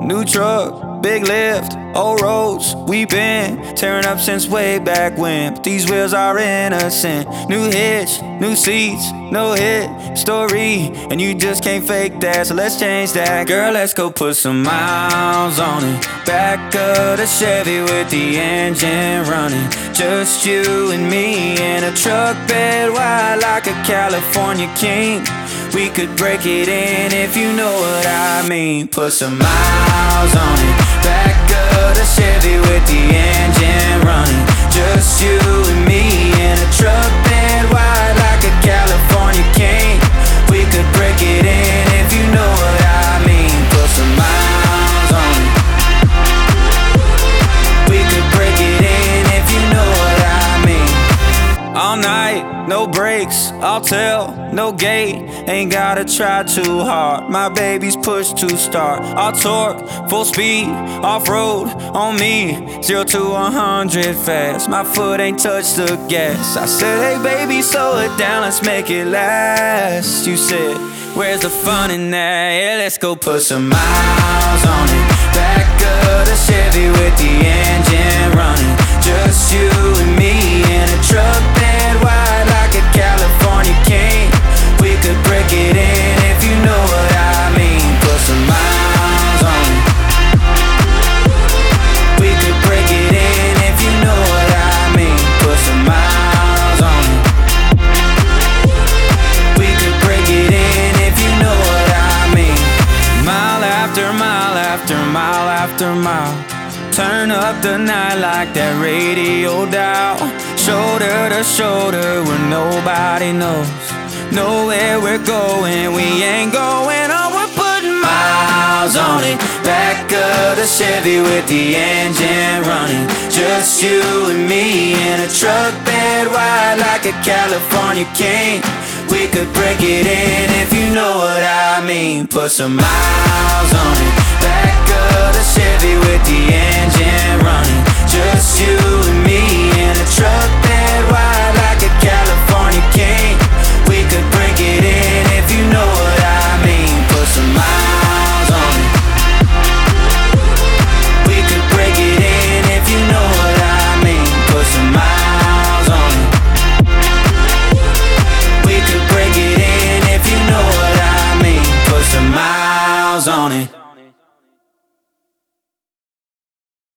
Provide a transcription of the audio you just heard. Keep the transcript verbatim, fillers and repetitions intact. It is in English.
New truck, big lift, old roads, we been tearing up since way back when. But these wheels are innocent. New hitch, new seats, no hit story, and you just can't fake that, so let's change that. Girl, let's go put some miles on it. Back of the Chevy with the engine running. Just you and me in a truck bed wide like a California king. We could break it in if you know what I mean. Put some miles on it. Back of the Chevy with the engine running. Just you and me in a truck bed wide like a California king. We could break it in if you know what I mean. Put some miles on it. We could break it in if you know what I mean. All night, no brakes, I'll tell, no gate. Ain't gotta try too hard, my baby's push to start. I'll torque, full speed, off-road on me. Zero to one hundred fast, my foot ain't touched the gas. I said, hey baby, slow it down, let's make it last. You said, where's the fun in that? Yeah, let's go put some miles on it. Back of the Chevy with the engine running. Just you and me in a truck bed wide like a California king. We could break it in if you know what I mean. Put some miles on it. We could break it in if you know what I mean. Put some miles on it. We could break it in if you know what I mean. Mile after mile after mile after mile. Turn up the night like that radio dial. Shoulder to shoulder where nobody knows. Know where we're going, we ain't going on. We're putting miles on it. Back of the Chevy with the engine running. Just you and me in a truck bed wide like a California king. We could break it in if you know what I mean. Put some miles on it. Back of the Chevy with the engine running. Just you and me